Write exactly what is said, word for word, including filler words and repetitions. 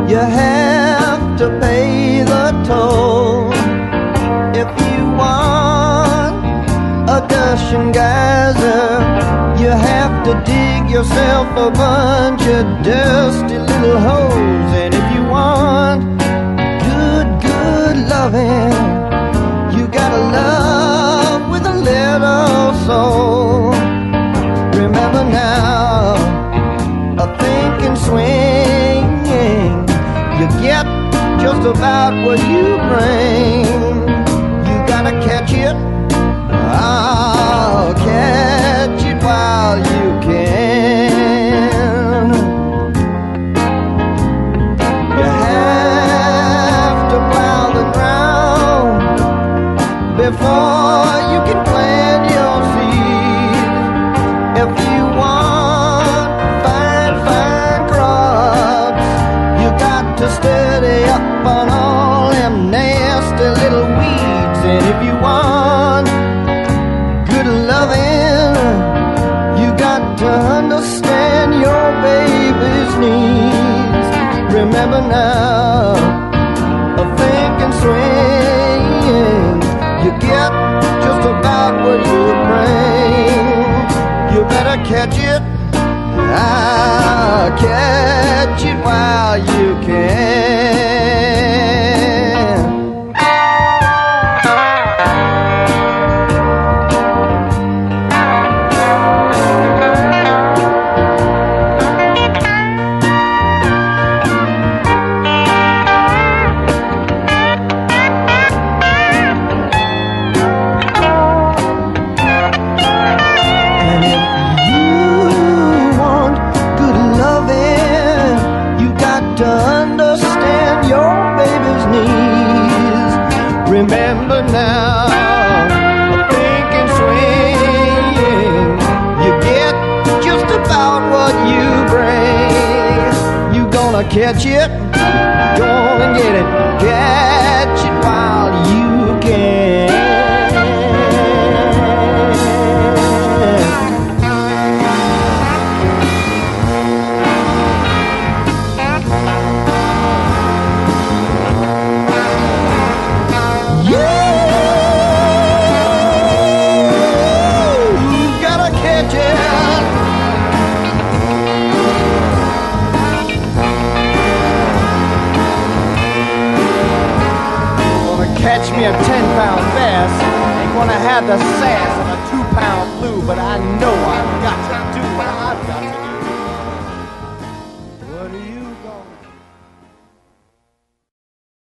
you have to pay the toll. If you want a gushing geyser, you have to dig yourself a bunch of dusty little holes. And if you want good, good loving, you gotta love with a little soul. Remember now, a thinking swinging, you get just about what you bring. You gotta catch it, I'll catch it while you can. You have to plow the ground before you can plant your seed. If you want fine, fine crops, you got to steady up on all them nasty little weeds. And if you want good loving, you got to understand your baby's needs. Remember now, a thinking swing, you get just about what you bring. You better catch it, I'll catch it while you can. To understand your baby's needs. Remember now, a thinking swing, you get just about what you bring. You gonna catch it, gonna get it, catch it while you can. Catch me a ten pound bass, ain't gonna have the sass